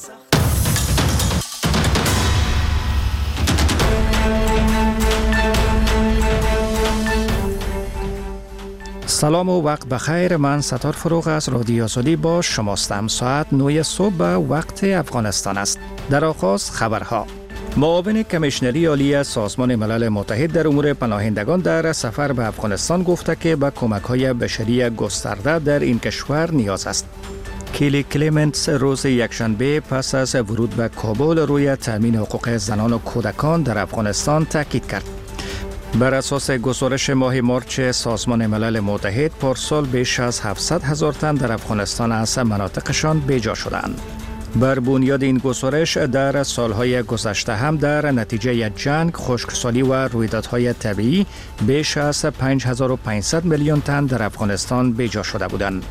سلام و وقت بخیر. من ستار فروغ از رادیو آزادی با شماستم. ساعت 9 صبح به وقت افغانستان است. در آغاز خبرها. معاون کمیشنری عالی سازمان ملل متحد در امور پناهندگان در سفر به افغانستان گفته که به کمک‌های بشری گسترده در این کشور نیاز است. کیلی کلیمنتس روز یکشنبه پس از ورود به کابل روی تامین حقوق زنان و کودکان در افغانستان تاکید کرد. بر اساس گزارش ماه مارچ سازمان ملل متحد، پارسال بیش از 700,000 تن در افغانستان از مناطقشان بیجا شدند. بر بنیاد این گزارش در سالهای گذشته هم در نتیجه جنگ، خشکسالی و رویدادهای طبیعی بیش از 5500 میلیون تن در افغانستان بیجا شده بودند.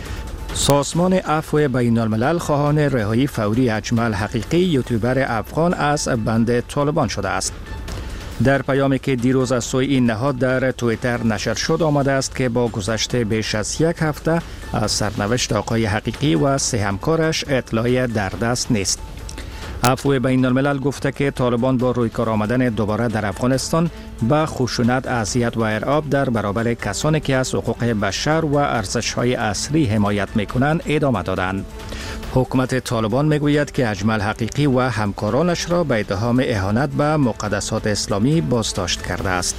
سازمان عفو بین الملل خواهان رهایی فوری اجمل حقیقی، یوتیوبر افغان، از بند طالبان شده است. در پیامی که دیروز از سوی این نهاد در توییتر نشر شد آمده است که با گذشت بیش از یک هفته از سرنوشت آقای حقیقی و سه همکارش اطلاعی در دست نیست. عفو بین الملل گفته که طالبان با رویکار آمدن دوباره در افغانستان به خشونت، اذیت و ارعاب در برابر کسانی که از حقوق بشر و ارزش‌های اصلی حمایت می‌کنند ادامه دادند. حکومت طالبان میگوید که اجمل حقیقی و همکارانش را به اتهام اهانت به مقدسات اسلامی بازداشت کرده است.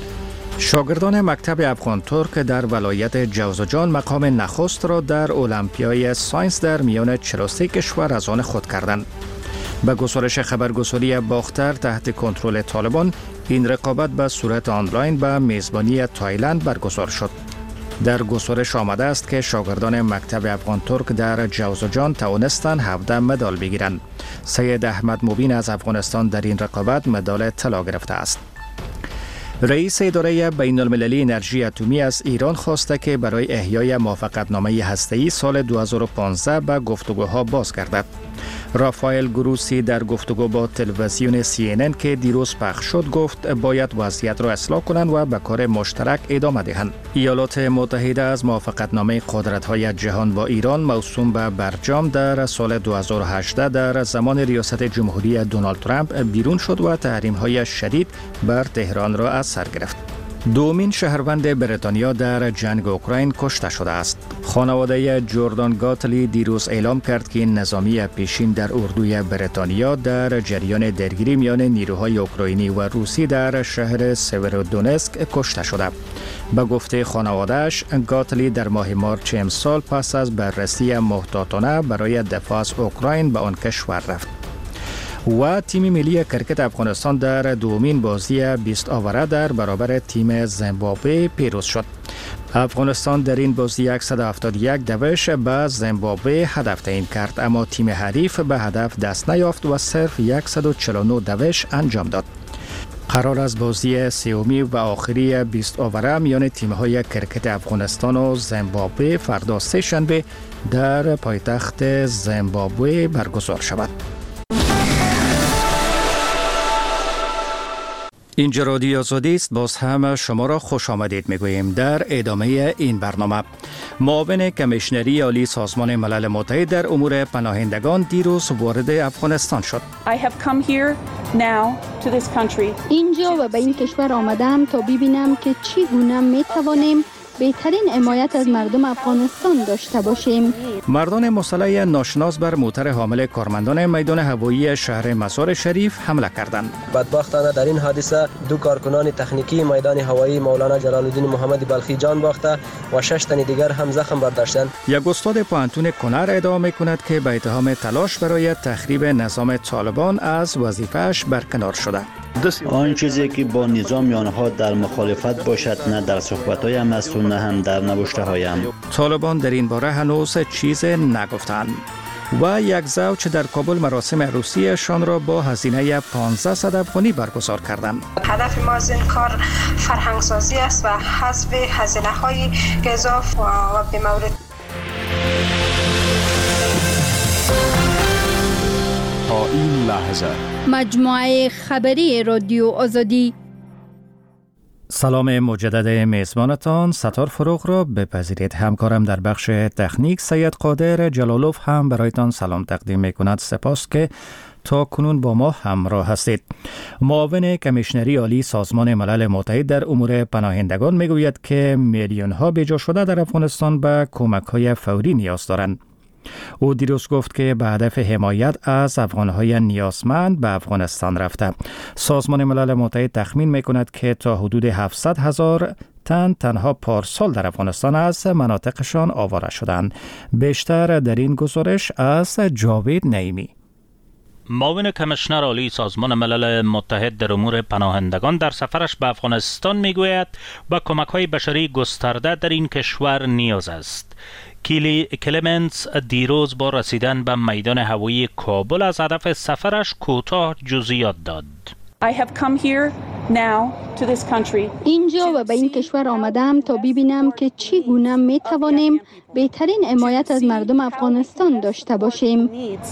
شاگردان مکتب افغان ترک در ولایت جوزجان مقام نخست را در المپیای ساینس در میان 43 کشور از آن خود کردند. به گزارش خبرگزاری باختر تحت کنترل طالبان، این رقابت به صورت آنلاین به میزبانی تایلند برگزار شد. در گزارش آمده است که شاگردان مکتب افغان ترک در جوزجان توانستند 17 مدال بگیرند. سید احمد مبین از افغانستان در این رقابت مدال طلا گرفته است. رئیس اداره بین المللی انرژی اتمی از ایران خواسته که برای احیای موافقتنامه هسته‌ای سال 2015 به گفتگوها بازگردد. رافائل گروسی در گفتگو با تلویزیون CNN که دیروز پخش شد گفت باید وضعیت را اصلاح کنند و به کار مشترک ادامه دهند. ایالات متحده از موافقتنامه قدرت‌های جهان با ایران موسوم به برجام در سال 2018 در زمان ریاست جمهوری دونالد ترامپ بیرون شد و تحریم‌های شدید بر تهران را از سر گرفت. دومین شهروند بریتانیا در جنگ اوکراین کشته شده است. خانواده جردان گاتلی دیروز اعلام کرد که نظامی پیشین در اردوی بریتانیا در جریان درگیری میان نیروهای اوکراینی و روسی در شهر سیورودونسک کشته شده. به گفته خانواده‌اش، گاتلی در ماه مارچ امسال پس از بررسی محتاطانه برای دفاع از اوکراین به آن کشور رفت. و تیم ملی کرکت افغانستان در دومین بازی 20 آوره در برابر تیم زیمبابوه پیروز شد. افغانستان در این بازی 171 دوش به زیمبابوه هدف تعیین کرد، اما تیم حریف به هدف دست نیافت و صرف 149 دوش انجام داد. قرار است بازی سومی و آخری 20 آوره میان تیم‌های کرکت افغانستان و زیمبابوه فردا سه شنبه در پایتخت زیمبابوه برگزار شود. اینجا رادیو آزادی است. باز هم شما را خوش آمدید میگوییم. در ادامه این برنامه، معاون کمیشنری عالی سازمان ملل متحد در امور پناهندگان دیروز وارد افغانستان شد. اینجا و به این کشور آمدم تا ببینم که چگونه میتوانیم بهترین حمایت از مردم افغانستان داشته باشیم. مردان مسلح ناشناس بر موتر حامل کارمندان میدان هوایی شهر مزار شریف حمله کردند. بدبختانه در این حادثه دو کارکنان تکنیکی میدان هوایی مولانا جلال الدین محمدی بلخی جان باخته و 6 تن دیگر هم زخم برداشتند. یک استاد پوهنتون کنر ادعا می‌کند که به اتهام تلاش برای تخریب نظام طالبان از وظیفه‌اش برکنار شده. آن چیزی که با نظام آنها در مخالفت باشد، نه در صحبت‌هایم است و نه هم در نوشته‌هایم. طالبان در این باره هنوز چیز نگفتند. و یک زوج در کابل مراسم عروسیشان را با هزینه 1500 افغانی برگزار کردند. هدف ما از این کار فرهنگسازی است و حذف هزینه‌های گزاف و بی‌مورد. تا این لحظه مجموعه خبری رادیو آزادی. سلام مجدد میزبانتان ستار فروغ را بپذیرید. همکارم در بخش تکنیک سید قادر جلالوف هم برایتان سلام تقدیم میکند. سپاس که تا کنون با ما همراه هستید. معاون کمیشنری عالی سازمان ملل متحد در امور پناهندگان میگوید که میلیون ها بیجا شده در افغانستان به کمک های فوری نیاز دارند. او دیروز گفت که به هدف حمایت از افغانهای نیازمند به افغانستان رفته. سازمان ملل متحد تخمین میکند که تا حدود 700,000 تن تنها پارسال در افغانستان از مناطقشان آواره شدند. بیشتر در این گزارش از جاوید نعیمی. معاون کمیشنر عالی سازمان ملل متحد در امور پناهندگان در سفرش به افغانستان میگوید به کمک‌های بشری گسترده در این کشور نیاز است. کلمنتس دیروز با رسیدن به میدان هوایی کابل از هدف سفرش کوتاه جزئیات داد. اینجا و به این کشور آمدم تا ببینم که چگونه می توانیم بهترین حمایت از مردم افغانستان داشته باشیم.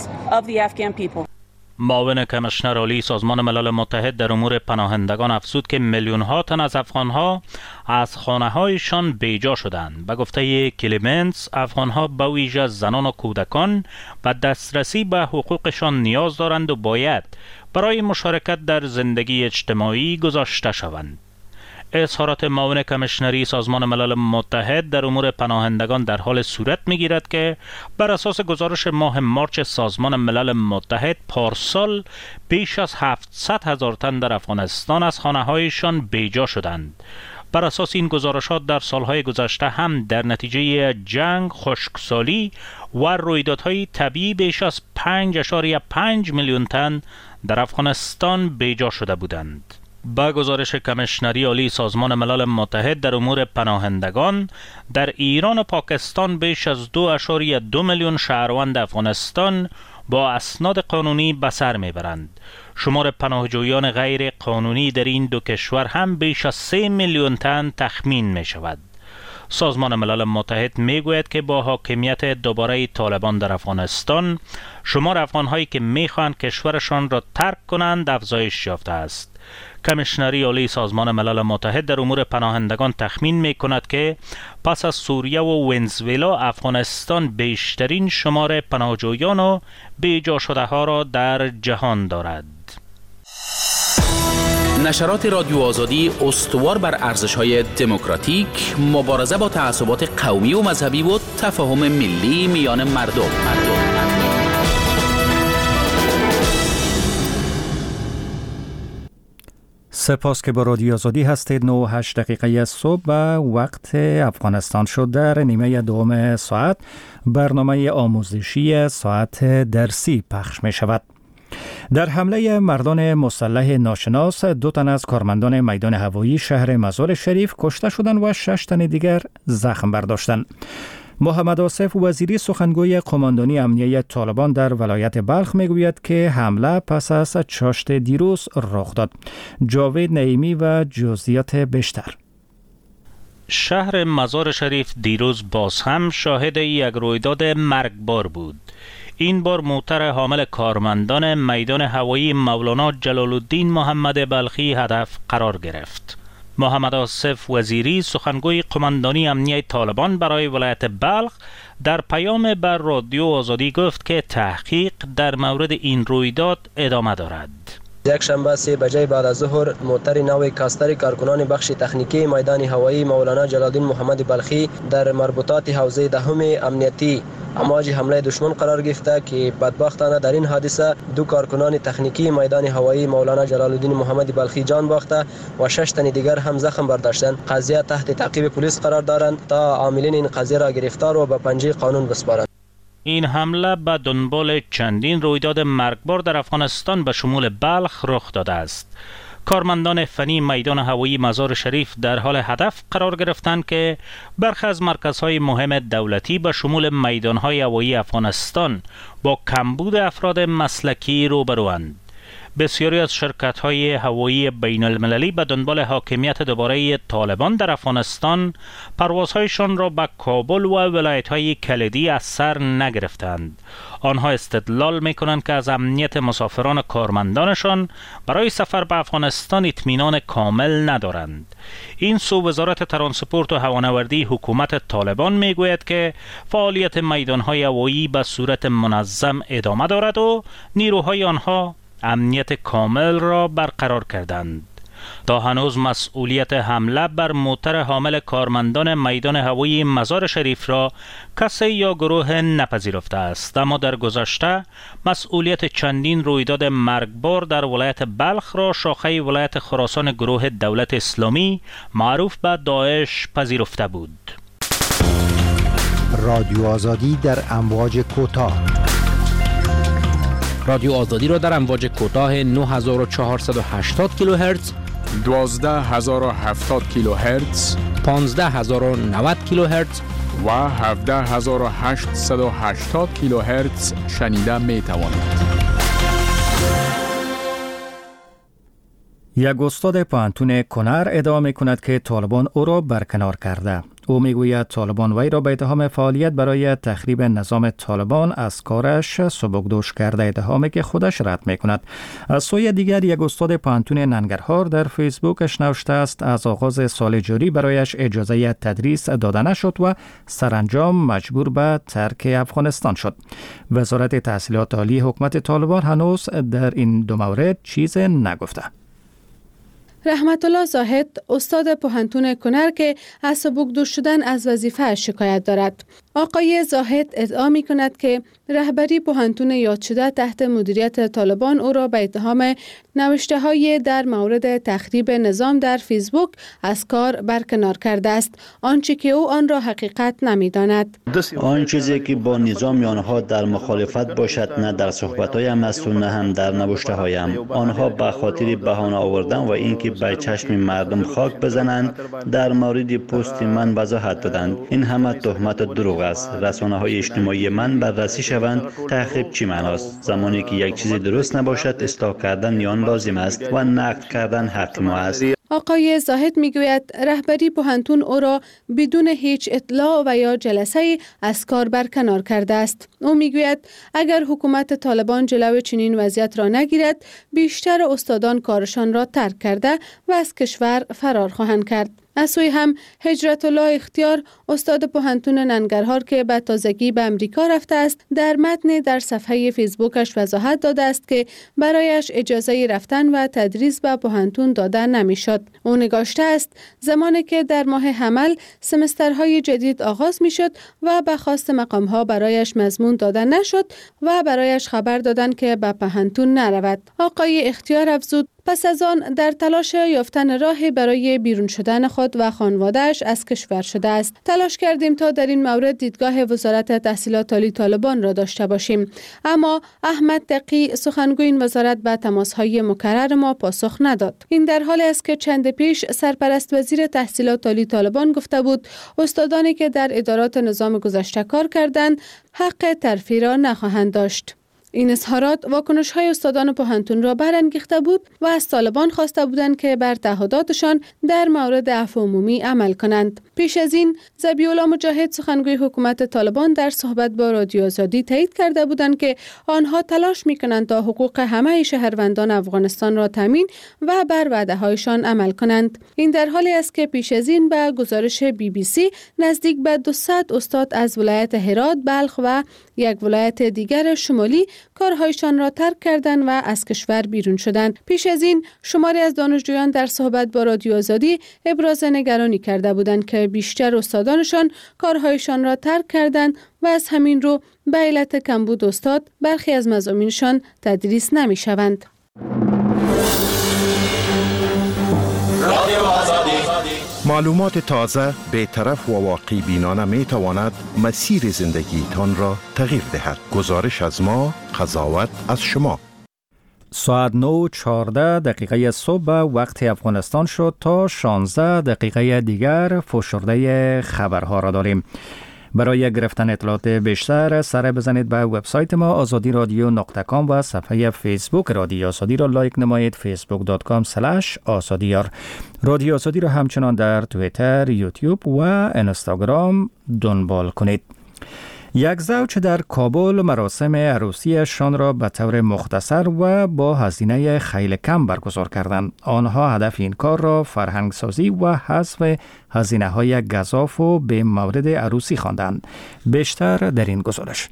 معاون کمیشنر عالی سازمان ملل متحد در امور پناهندگان افزود که میلیون ها تن از افغانها از خانه هایشان بیجا شدند. به گفته کلیمنتس، افغانها به ویژه زنان و کودکان به دسترسی به حقوقشان نیاز دارند و باید برای مشارکت در زندگی اجتماعی گذاشته شوند. اظهارات معاون کمیشنری سازمان ملل متحد در امور پناهندگان در حال صورت می‌گیرد که بر اساس گزارش ماه مارچ سازمان ملل متحد پارسال بیش از 700,000 تن در افغانستان از خانه‌هایشان بیجا شدند. بر اساس این گزارشات در سالهای گذشته هم در نتیجه جنگ، خشکسالی و رویدادهای طبیعی بیش از 5.5 میلیون تن در افغانستان بیجا شده بودند. با گزارش کمیشنری عالی سازمان ملل متحد در امور پناهندگان، در ایران و پاکستان بیش از 2.2 میلیون شهروند افغانستان با اسناد قانونی به سر میبرند. شمار پناهجویان غیر قانونی در این دو کشور هم بیش از 3 میلیون تن تخمین می شود. سازمان ملل متحد میگوید که با حاکمیت دوباره طالبان در افغانستان، شمار افغانهایی که میخواهند کشورشان را ترک کنند افزایش یافته است. کمیشنری عالی سازمان ملل متحد در امور پناهندگان تخمین می کند که پس از سوریه و ونزوئلا افغانستان بیشترین شمار پناهجویان و بیجا شده ها را در جهان دارد. نشرات رادیو آزادی استوار بر ارزش‌های دموکراتیک، مبارزه با تعصبات قومی و مذهبی و تفاهم ملی میان مردم. سپاس که با رادیو آزادی هستید. 9:08 دقیقه صبح و وقت افغانستان شد. در نیمه دوم ساعت برنامه آموزشی ساعت درسی پخش می شود. در حمله مردان مسلح ناشناس 2 تن از کارمندان میدان هوایی شهر مزار شریف کشته شدند و 6 تن دیگر زخم برداشتند. محمد آصف وزیری سخنگوی قماندانی امنیه طالبان در ولایت بلخ میگوید که حمله پس از چاشت دیروز رخ داد. جاوید نعیمی و جزئیات بیشتر. شهر مزار شریف دیروز باز هم شاهد یک رویداد مرگبار بود. این بار موتر حامل کارمندان میدان هوایی مولانا جلال الدین محمد بلخی هدف قرار گرفت. محمد آصف وزیری سخنگوی قماندانی امنیه طالبان برای ولایت بلخ در پیام بر رادیو آزادی گفت که تحقیق در مورد این رویداد ادامه دارد. یک شنبه 3 بجه بعد از ظهر موتر نو کاستر کارکنان بخش تکنیکی میدان هوایی مولانا جلال الدین محمد بلخی در مربوطات حوزه دهم امنیتی امواج حمله دشمن قرار گرفته که بدبختانه در این حادثه 2 کارکنان تکنیکی میدان هوایی مولانا جلال الدین محمد بلخی جان باخته و 6 تن دیگر هم زخم برداشتند. قضیه تحت تعقیب پلیس قرار دارند تا عاملین این قضیه را گرفتار و به پنجه قانون بسپارند. این حمله به دنبال چندین رویداد مرگبار در افغانستان به شمول بلخ رخ داده است. کارمندان فنی میدان هوایی مزار شریف در حال هدف قرار گرفتند که برخی از مرکزهای مهم دولتی به شمول میدانهای هوایی افغانستان با کمبود افراد مسلکی روبروند. بسیاری از شرکت‌های هوایی بین المللی به دنبال حاکمیت دوباره طالبان در افغانستان پروازهایشان را به کابل و ولایت‌های کلیدی از سر نگرفتند. آنها استدلال می‌کنند که از امنیت مسافران کارمندانشان برای سفر به افغانستان اطمینان کامل ندارند. این سو وزارت ترانسپورت و هوانوردی حکومت طالبان میگوید که فعالیت میدان‌های هوایی به صورت منظم ادامه دارد و نیروهای آنها امنیت کامل را برقرار کردند. تا هنوز مسئولیت حمله بر موتر حامل کارمندان میدان هوایی مزار شریف را کسی یا گروه نپذیرفته است، اما در گذشته مسئولیت چندین رویداد مرگبار در ولایت بلخ را شاخه ولایت خراسان گروه دولت اسلامی معروف به داعش پذیرفته بود. رادیو آزادی در امواج کوتاه. رادیو آزادی را در امواج کوتاه 9480 کیلوهرتز، 12070 کیلوهرتز، 15090 کیلوهرتز و 17880 کیلوهرتز شنیده می توانید. یک استاد پوهنتون کنر ادعا می کند که طالبان او را برکنار کرده. او میگوید طالبان وی را به اتهام فعالیت برای تخریب نظام طالبان از کارش سبکدوش کرده، اتهامی که خودش رد می کند. از سوی دیگر یک استاد پوهنتون ننگرهار در فیسبوکش نوشته است از آغاز سال جاری برایش اجازه تدریس داده نشد و سرانجام مجبور به ترک افغانستان شد. وزارت تحصیلات عالی حکومت طالبان هنوز در این دو مورد چیز نگفته. رحمت الله زاهد استاد پوهنتون کنر که از سبکدوش شدن از وظیفه شکایت دارد. آقای زاهد ادعا می کند که رهبری پوهنتون یاد شده تحت مدیریت طالبان او را به اتهام نوشته های در مورد تخریب نظام در فیسبوک از کار برکنار کرده است، آنچه که او آن را حقیقت نمی داند. آن چیزی که با نظام آنها در مخالفت باشد، نه در صحبت‌هایم است و نه هم در نوشته‌هایم. آنها به خاطر بهانه آوردن و اینکه به چشم مردم خاک بزنند در مورد پست من وضاحت دادند. این همه تهمت دروغ است. رسانه‌های اجتماعی من بررسی شوند. تخریب چی معناست؟ زمانی که یک چیز درست نباشد اصلاح کردن آن لازم است و نقد کردن حق ما است. آقای زاهد میگوید رهبری پوهنتون او را بدون هیچ اطلاع و یا جلسه از کار برکنار کرده است. او میگوید اگر حکومت طالبان جلو چنین وضعیت را نگیرد، بیشتر استادان کارشان را ترک کرده و از کشور فرار خواهند کرد. از سوی هم هجرت الله اختیار استاد پوهنتون ننگرهار که به تازگی به امریکا رفته است، در متن در صفحه فیسبوکش وضاحت داده است که برایش اجازه رفتن و تدریس به پوهنتون داده نمیشد. او نگاشته است زمانی که در ماه حمل سمسترهای جدید آغاز میشد و به خواست مقامها برایش مضمون داده نشد و برایش خبر دادند که به پوهنتون نرود. آقای اختیار افزود پس از آن در تلاش یافتن راهی برای بیرون شدن خود و خانواده‌اش از کشور شده است. تلاش کردیم تا در این مورد دیدگاه وزارت تحصیلات عالی طالبان را داشته باشیم، اما احمد تقی سخنگوی این وزارت به تماس‌های مکرر ما پاسخ نداد. این در حالی است که چند پیش سرپرست وزیر تحصیلات عالی طالبان گفته بود استادانی که در ادارات نظام گذشته کار کردند حق ترفیع را نخواهند داشت. این اظهارات واکنش‌های استادان پوهنتون را برانگیخته بود و از طالبان خواسته بودند که بر تعهداتشان در مورد عفو عمومی عمل کنند. پیش از این ذبیح‌الله مجاهد سخنگوی حکومت طالبان در صحبت با رادیو آزادی تایید کرده بودند که آنها تلاش می‌کنند تا حقوق همه شهروندان افغانستان را تامین و بر وعده‌هایشان عمل کنند. این در حالی است که پیش از این به گزارش BBC نزدیک به 200 استاد از ولایت هرات، بلخ و یک ولایت دیگر شمالی کارهایشان را ترک کردند و از کشور بیرون شدند. پیش از این شماری از دانشجویان در صحبت با رادیو آزادی ابراز نگرانی کرده بودند که بیشتر استادانشان کارهایشان را ترک کردند و از همین رو به علت کمبود استاد برخی از مضامینشان تدریس نمی‌شوند. معلومات تازه، بی‌طرف و واقعی بینانه می تواند مسیر زندگیتان را تغییر دهد. گزارش از ما، قضاوت از شما. ساعت 9:14 صبح وقت افغانستان شد تا 16 دقیقه دیگر فشرده خبرها را داریم. برای گرفتن اطلاعات بیشتر سر بزنید به وبسایت ما azadi.radio.com و صفحه فیسبوک رادیو آزادی را لایک نمایید facebook.com/azadiyar. رادیو آزادی را همچنان در توییتر، یوتیوب و اینستاگرام دنبال کنید. یک زوج در کابل مراسم عروسیشان را به طور مختصر و با هزینه خیلی کم برگزار کردند. آنها هدف این کار را فرهنگسازی و حذف هزینه‌های گزاف و به مورد عروسی خواندند. بیشتر در این گزارش.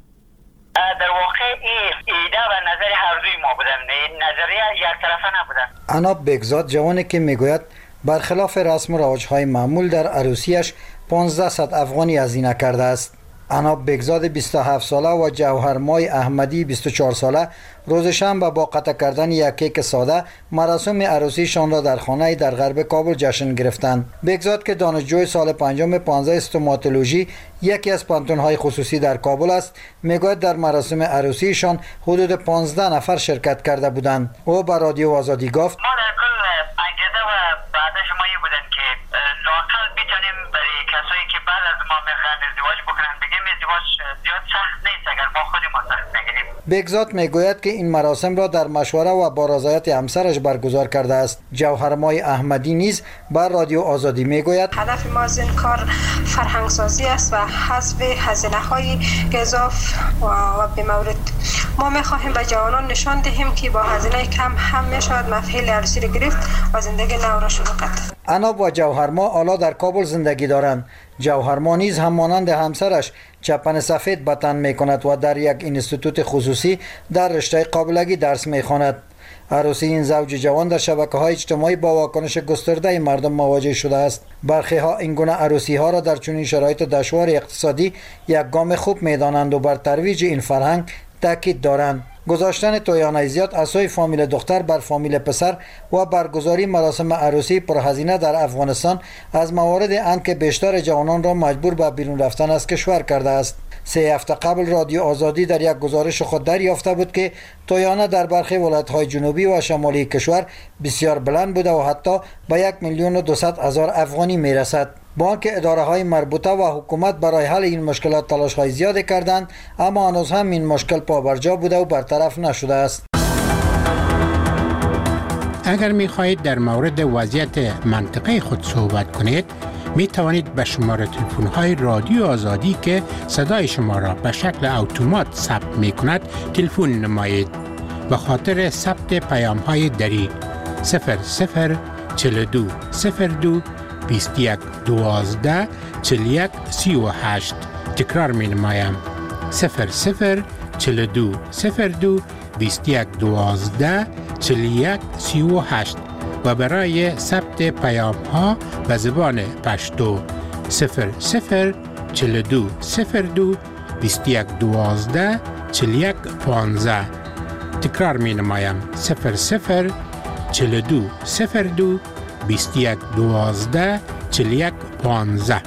در واقع ایده و نظر هر دوی ما بودن، نظریه یک طرفه نبودن. عناب بگزاد جوانی که میگوید برخلاف رسم و رواج‌های معمول در عروسیش 1500 افغانی هزینه کرده است. عناب بگزاد 27 ساله و جوهرمای احمدی 24 ساله روز شنبه با قطع کردن یک کیک ساده مراسم عروسیشان را در خانه در غرب کابل جشن گرفتند. بگزاد که دانشجوی سال پنجم 15 استوماتولوژی یکی از پانتون‌های خصوصی در کابل است، میگوید در مراسم عروسیشان حدود 15 نفر شرکت کرده بودند. او به رادیو آزادی گفت: ما در کل انگیزه و بعدش ما این بودن که لااقل بتونیم برای کسایی که بعد از ما میخوان ازدواج بکنن بگیم ازدواج زیاد سخت نیست اگر ما خودمون سخت نگیریم. بگزاد میگوید که این مراسم را در مشوره و با رضایت همسرش برگزار کرده است. جوهرمای احمدی نیز بر رادیو آزادی میگوید هدف ما از این کار فرهنگسازی است و حذف هزینه‌های گزاف و به مورد. ما می‌خواهیم به جوانان نشان دهیم که با هزینه کم هم می‌شود مفعول عروسی را گرفت و زندگی نو را شروع کرد. عناب و جوهرما حالا در کابل زندگی دارند. جوهرما نیز هم مانند همسرش چپن سفید به تن می‌کند و در یک اینستیتوت خصوصی در رشته قابلگی درس می‌خواند. عروسی این زوج جوان در شبکه‌های اجتماعی با واکنش گسترده مردم مواجه شده است. برخی ها این گونه عروسی‌ها را در چنین شرایط دشوار اقتصادی یک گام خوب می‌دانند و بر ترویج این فرهنگ تاکید دارند. گذاشتن تویانه زیاد از سوی فامیل دختر بر فامیل پسر و برگزاری مراسم عروسی پرهزینه در افغانستان از موارد اند که بیشتر جوانان را مجبور به بیرون رفتن از کشور کرده است. 3 هفته قبل رادیو آزادی در یک گزارش خود دریافته بود که تویانه در برخی ولایت‌های جنوبی و شمالی کشور بسیار بلند بوده و حتی به 1,200,000 افغانی میرسد. با آنکه اداره‌های مربوطه و حکومت برای حل این مشکلات تلاش‌های زیادی کردند، اما هنوز هم این مشکل پابرجا بوده و برطرف نشده است. اگر می‌خواهید در مورد وضعیت منطقه خود صحبت کنید، می توانید به شماره تلفن‌های رادیو آزادی که صدای شما را به شکل اتومات ثبت می‌کند تلفن نمایید. به خاطر ثبت پیام‌های دری 0042 02 21 12 41 38 تکرار می‌نمایم 0042 02 21 12 41 38 و برای ثبت پیام ها به زبان پشتو 0042 02 21 12 41 15 تکرار می نمایم 0042 02 21 12 41 15.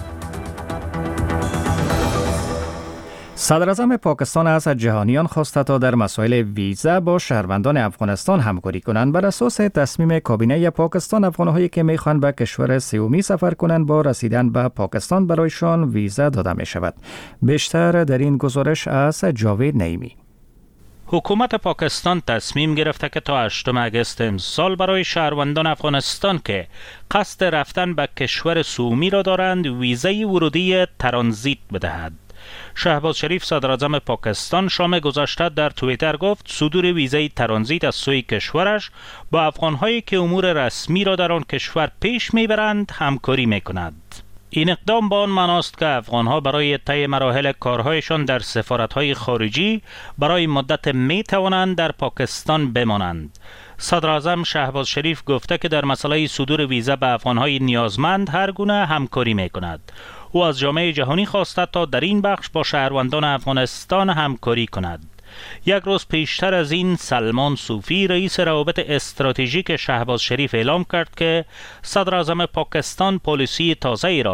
صدر اعظم پاکستان از جهانیان خواسته تا در مسائل ویزا با شهروندان افغانستان همکاری کنند. بر اساس تصمیم کابینه پاکستان، افغان‌هایی که می‌خواهند به کشور سومی سفر کنند با رسیدن به پاکستان برایشان ویزا داده می‌شود. بیشتر در این گزارش از جاوید نعیمی. حکومت پاکستان تصمیم گرفته که تا 8 اگست امسال برای شهروندان افغانستان که قصد رفتن به کشور سومی را دارند ویزای ورودی ترانزیت بدهد. شهباز شریف صدر اعظم پاکستان شام گذشته در توییتر گفت صدور ویزای ترانزیت از سوی کشورش با افغان‌هایی که امور رسمی را در آن کشور پیش میبرند همکاری میکند. این اقدام با آن معناست که افغان‌ها برای طی مراحل کارهایشان در سفارت‌های خارجی برای مدت میتوانند در پاکستان بمانند. صدر اعظم شهباز شریف گفته که در مسئله صدور ویزا به افغان‌های نیازمند هر گونه همکاری میکند. او از جامعه جهانی خواسته تا در این بخش با شهروندان افغانستان همکاری کند. یک روز پیشتر از این سلمان صوفی رئیس روابط استراتژیک شهباز شریف اعلام کرد که صدر اعظم پاکستان پالیسی تازه‌ای را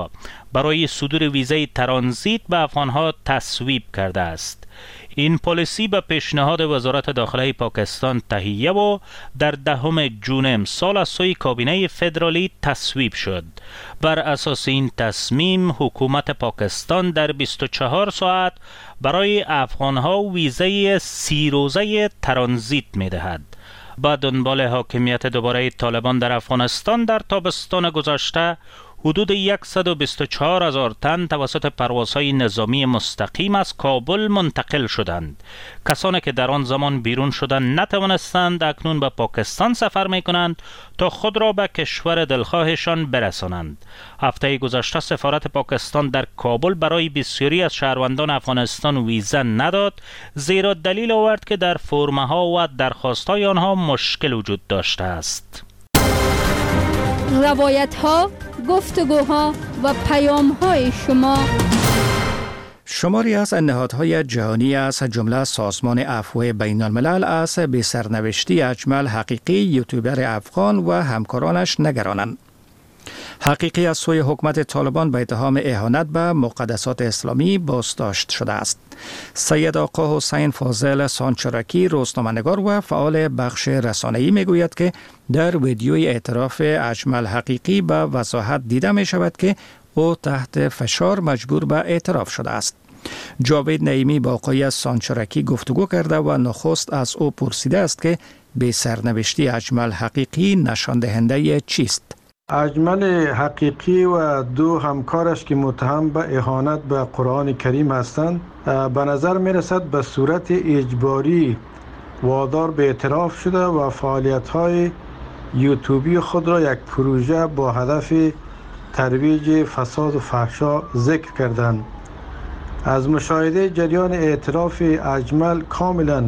برای صدور ویزای ترانزیت به افغانها تصویب کرده است. این پالیسی به پیشنهاد وزارت داخله پاکستان تهیه و در 10 جون امسال از سوی کابینه فدرالی تصویب شد. بر اساس این تصمیم حکومت پاکستان در 24 ساعت برای افغانها ویزای 30 روزه ترانزیت می دهد. با دنبال حاکمیت دوباره طالبان در افغانستان در تابستان گذشته حدود 124,000 تن توسط پروازهای نظامی مستقیم از کابل منتقل شدند. کسانی که در آن زمان بیرون شدند نتوانستند اکنون به پاکستان سفر می کنند تا خود را به کشور دلخواهشان برسانند. هفته گذشته سفارت پاکستان در کابل برای بسیاری از شهروندان افغانستان ویزا نداد، زیرا دلیل آورد که در فرمه ها و درخواست های آنها مشکل وجود داشته است. روایت ها، گفتگوها و پیام های شما. شماری از نهادهای جهانی از جمله سازمان عفو بین الملل از به سرنوشتی اجمل حقیقی یوتیوبر افغان و همکارانش نگرانند. حقیقی از سوی حکومت طالبان به اتهام اهانت به مقدسات اسلامی بازداشت شده است. سید آقا حسین فاضل سانچرکی روزنامه‌نگار و فعال بخش رسانه‌ای میگوید که در ویدیوی اعتراف اجمل حقیقی به وضاحت دیده می شود که او تحت فشار مجبور به اعتراف شده است. جاوید نعیمی با آقای سانچرکی گفتگو کرده و نخست از او پرسیده است که به سرنوشتی اجمل حقیقی نشان دهنده چیست؟ اجمل حقیقی و 2 همکارش که متهم به اهانت به قرآن کریم هستند به نظر می رسد به صورت اجباری وادار به اعتراف شده و فعالیت‌های یوتیوبی خود را یک پروژه با هدف ترویج فساد و فحشا ذکر کردند. از مشاهده جریان اعتراف اجمل کاملا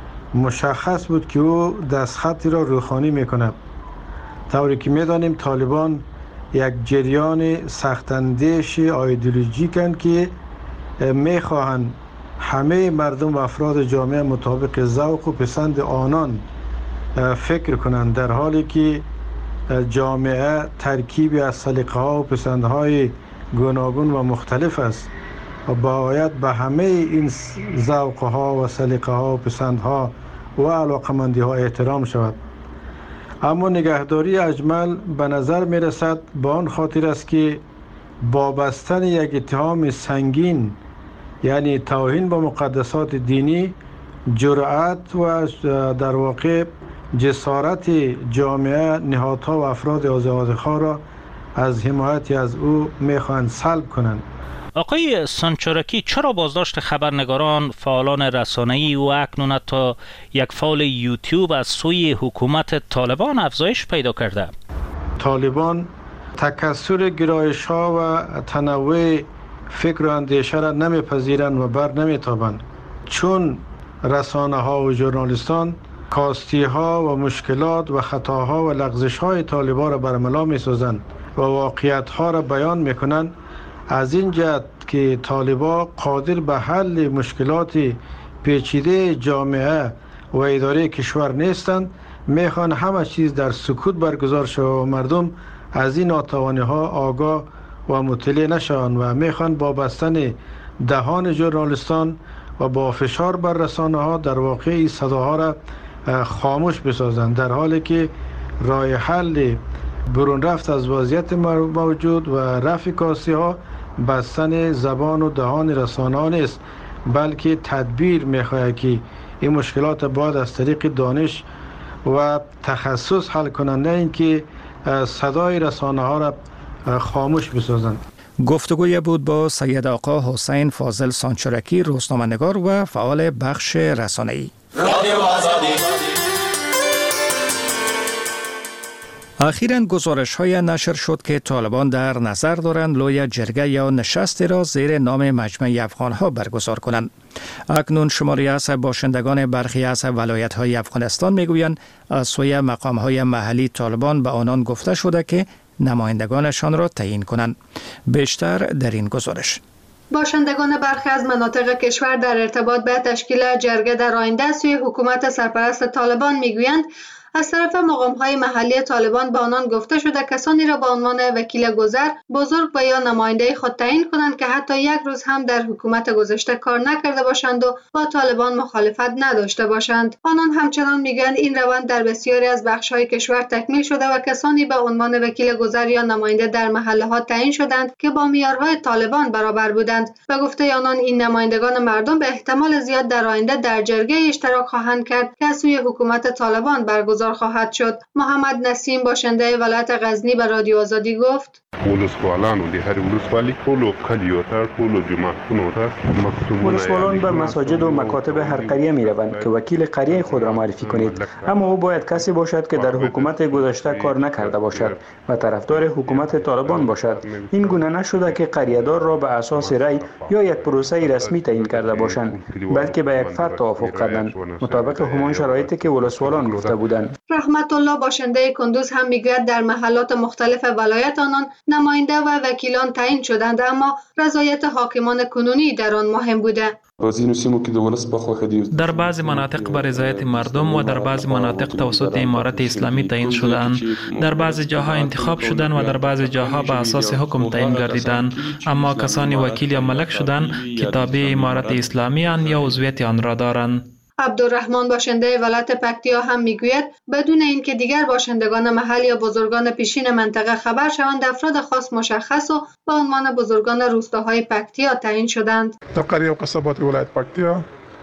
مشخص بود که او دستخطی را روخانی می‌کند. طوری که می‌دانیم طالبان یک جریان سخت‌اندیش ایدئولوژیکند که می‌خواهند همه مردم و افراد جامعه مطابق ذوق و پسند آنان فکر کنند، در حالی که جامعه ترکیبی از سلیقه‌ها و پسندهای گوناگون و مختلف است و باید به همه این ذوق‌ها و سلیقه‌ها و پسندها و علاقمندی‌ها احترام شود. اما نگهداری اجمل به نظر می رسد به آن خاطر است که با بستن یک اتهام سنگین، یعنی توهین به مقدسات دینی، جرأت و در واقع جسارت جامعه، نهادها و افراد آزادخواه را از حمایت از او میخواهند سلب کنند. آقای سانچرکی، چرا بازداشت خبرنگاران، فعالان رسانه‌ای و اکنون تا یک فعال یوتیوب از سوی حکومت طالبان افزایش پیدا کرده؟ طالبان تکثر گرایش‌ها و تنوع فکر و اندیشه را نمیپذیرند و بر نمیتابند، چون رسانه‌ها و ژورنالیستان کاستی‌ها و مشکلات و خطاها و لغزش‌های طالبان را برملا می‌سازند و واقعیت‌ها را بیان می‌کنند. از این جهت که طالبان قادر به حل مشکلات پیچیده جامعه و اداره کشور نیستند، میخوان همه چیز در سکوت برگزار شود و مردم از این ناتوانی‌ها آگاه و مطلع نشوند و میخوان با بستن دهان ژورنالیستان و با فشار بر رسانه‌ها در واقع این صداها را خاموش بسازند، در حالی که راه حل برون رفت از وضعیت موجود و رفع کاستی‌ها بستن زبان و دهان رسانه‌ها نیست، بلکه تدبیر می‌خواهد که این مشکلات باید از طریق دانش و تخصص حل کنند، نه اینکه صدای رسانه‌ها را خاموش بسازند. گفتگوی بود با سید آقا حسین فاضل سانچرکی، روزنامه‌نگار و فعال بخش رسانه‌ای. اخیراً گزارش‌های نشر شد که طالبان در نظر دارند لوی جرگه یا نشستی را زیر نام مجمع افغان‌ها برگزار کنند. اکنون شماری از باشندگان برخی از ولایت‌های افغانستان می‌گویند از سوی مقام‌های محلی طالبان به آنان گفته شده که نمایندگانشان را تعیین کنند. بیشتر در این گزارش. باشندگان برخی از مناطق کشور در ارتباط به تشکیل جرگه در آینده سوی حکومت سرپرست طالبان میگویند از طرف مقام‌های محلی طالبان به آنان گفته شده کسانی را به عنوان وکیل گذر، بزرگ و یا نماینده خود تعیین کنند که حتی یک روز هم در حکومت گذشته کار نکرده باشند و با طالبان مخالفت نداشته باشند. آنان همچنان میگویند این روند در بسیاری از بخش‌های کشور تکمیل شده و کسانی به عنوان وکیل گذر یا نماینده در محله‌ها تعیین شدند که با معیارهای طالبان برابر بودند. به گفته آنان این نمایندگان مردم به احتمال زیاد در آینده در جرگه اشتراک خواهند کرد که از سوی حکومت طالبان برگزار خواهد شد. محمد نسیم باشنده ولایت غزنی به رادیو آزادی گفت: ولسوالان به مساجد و مکاتب هر قریه می روند که وکیل قریه خود را معرفی کنید، اما او باید کسی باشد که در حکومت گذشته کار نکرده باشد و طرفدار حکومت طالبان باشد. این گونه نشده که قریه‌دار را به اساس رأی یا یک پروسه رسمی تعیین کرده باشند، بلکه به یک فرد توافق کردند مطابق همان شرایطی که ولسوالان گفته بودند. رحمت الله باشنده کندوز هم میگوید در محلات مختلف ولایت آنان نماینده و وکیلان تعیین شدند، اما رضایت حاکمان کنونی در آن مهم بوده. در بعضی مناطق به رضایت مردم و در بعضی مناطق توسط امارت اسلامی تعیین شدند. در بعضی جاها انتخاب شدند و در بعضی جاها به اساس حکم تعیین گردیدند، اما کسانی وکیل یا ملک شدند که تابع امارت اسلامی اند یا عضویت آن را دارند. عبدالرحمن باشنده ولایت پکتیا هم میگوید بدون اینکه دیگر باشندگان محل یا بزرگان پیشین منطقه خبر شوند، افراد خاص مشخص و به عنوان بزرگان روستاهای پکتیا تعیین شدند. در قریه و قصبات ولایت پکتیا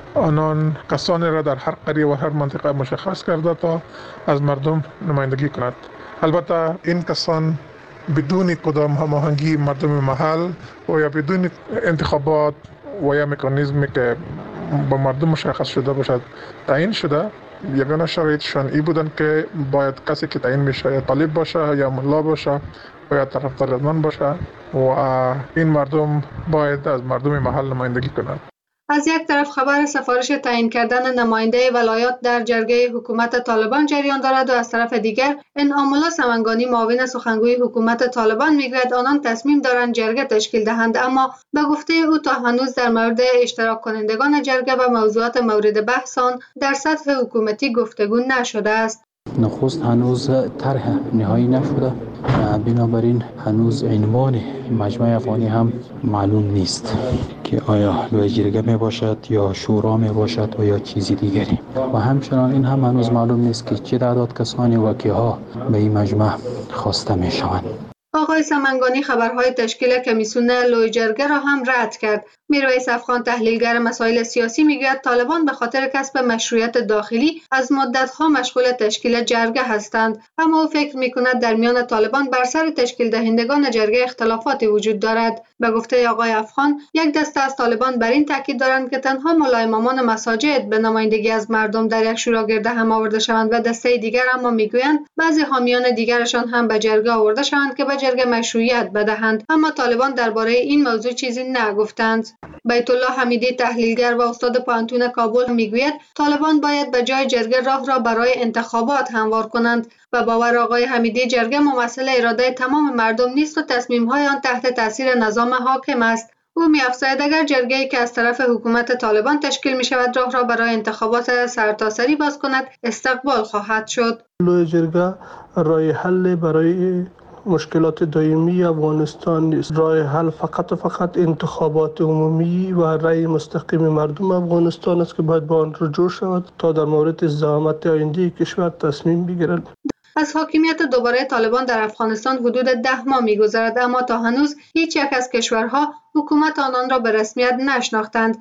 آنان کسانی را در هر قریه و هر منطقه مشخص کرده تا از مردم نمایندگی کند. البته این کسان بدون کدام هماهنگی مردم محل و یا بدون انتخابات و یا مکانیزمی که با مردم مشخص شده باشد تعیین شده. یگانه شرایطشان ای بودن که باید کسی که تعیین میشه یا طالب باشه یا ملا باشه و یا طرفدار از من باشه و این مردم باید از مردم محل نمایندگی کنند. از یک طرف خبر سفارش تعیین کردن نماینده ولایات در جرگه حکومت طالبان جریان دارد و از طرف دیگر انعام الله سمنگانی معاون سخنگوی حکومت طالبان میگوید آنان تصمیم دارند جرگه تشکیل دهند، اما به گفته او تا هنوز در مورد اشتراک کنندگان جرگه و موضوعات مورد بحث آن در سطح حکومتی گفتگو نشده است. نخست هنوز طرح نهایی نشده، بنابراین هنوز عنوان مجمع افغانی هم معلوم نیست که آیا لوی جرگه می باشد یا شورا می باشد و یا چیزی دیگری، و همچنان این هم هنوز معلوم نیست که چه تعداد کسانی و کیها به این مجمع خواسته می شوند. آقای سمنگانی خبرهای تشکیل کمیسیون لوی جرگه را هم رد کرد. میرویس افغان تحلیلگر مسائل سیاسی میگوید طالبان به خاطر کسب مشروعیت داخلی از مدت‌ها مشغول تشکیل جرگه هستند، اما او فکر می‌کند در میان طالبان بر سر تشکیل دهندگان جرگه اختلافاتی وجود دارد. به گفته آقای افغان یک دسته از طالبان بر این تاکید دارند که تنها مولای امامان مساجد به نمایندگی از مردم در یک شورا گرد هم آورده شوند و دسته دیگر اما میگویند بعضی حامیان دیگرشان هم به جرگه آورده شوند که به جرگه مشروعیت بدهند، اما طالبان درباره این موضوع چیزی نگفتند. بیت الله حمیدی تحلیلگر و استاد پوهنتون کابل میگوید طالبان باید به جای جرگه راه را برای انتخابات هموار کنند و باور آقای حمیدی جرگه ممثل اراده تمام مردم نیست و تصمیم‌های آن تحت تاثیر نظام حاکم است. او می‌افزاید اگر جرگه‌ای که از طرف حکومت طالبان تشکیل می‌شود راه را برای انتخابات سرتاسری باز کند، استقبال خواهد شد. لوی جرگه راه حل برای مشکلات دائمی افغانستان نیست. راه حل فقط و فقط انتخابات عمومی و رأی مستقیم مردم افغانستان است که باید با آن رجوع شود تا در مورد زعامت آینده کشور تصمیم بگیرند. از حاکمیت دوباره طالبان در افغانستان حدود 10 ماه می‌گذرد، اما تا هنوز هیچ یک از کشورها حکومت آنان را به رسمیت نشناختند.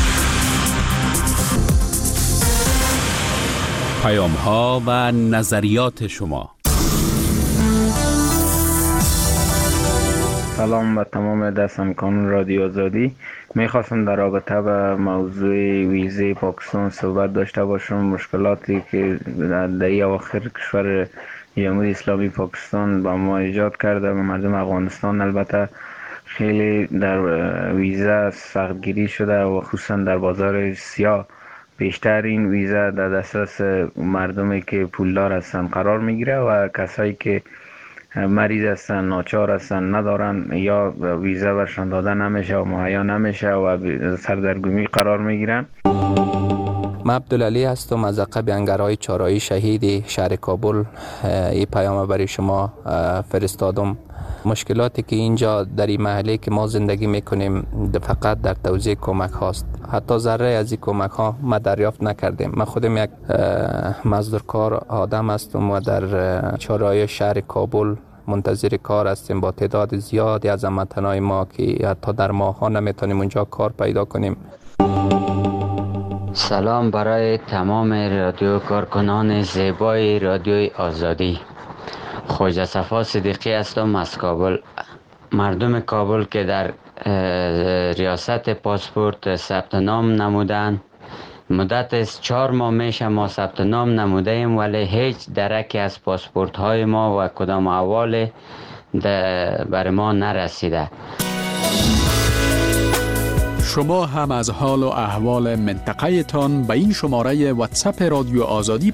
پیام‌ها و نظریات شما. سلام به تمام دستمکان رادیو آزادی. میخواستم در رابطه به موضوع ویزه پاکستان صحبت داشته باشم. مشکلاتی که در اواخر کشور جمهوری اسلامی پاکستان با ما ایجاد کرده و مردم افغانستان البته خیلی در ویزه سختگیری شده و خصوصا در بازار سیاه بیشتر این ویزه در دسترس مردمی که پولدار هستند قرار میگیره و کسایی که مریض هستن، ناچار هستن، ندارن یا ویزه برشان داده نمیشه و مهیا نمیشه و سردرگمی قرار میگیرن. من عبدالعلی هستم از عقب انگرهای چهارراهی شهید شهر کابل. این پیام برای شما فرستادم. مشکلاتی که اینجا در این محله که ما زندگی میکنیم فقط در توزیع کمک هاست. حتی ذره از این کمک ها ما دریافت نکردیم. من خودم یک مزدورکار آدم هستم و در چهارراه شهر کابل منتظر کار هستیم با تعداد زیادی از هموطنان ما که حتی در ماه ها نمیتونیم اونجا کار پیدا کنیم. سلام برای تمام رادیو کارکنان زیبای رادیوی آزادی. خواجه صفا صدیقی هستم از کابل. مردم کابل که در ریاست پاسپورت ثبت نام نمودند، مدت از 4 ماه میشه ما ثبت نام نموده ایم ولی هیچ درکی از پاسپورت های ما و کدام احوال بر ما نرسیده. شما هم از حال و احوال منطقه تان به این شماره واتساپ رادیو آزادی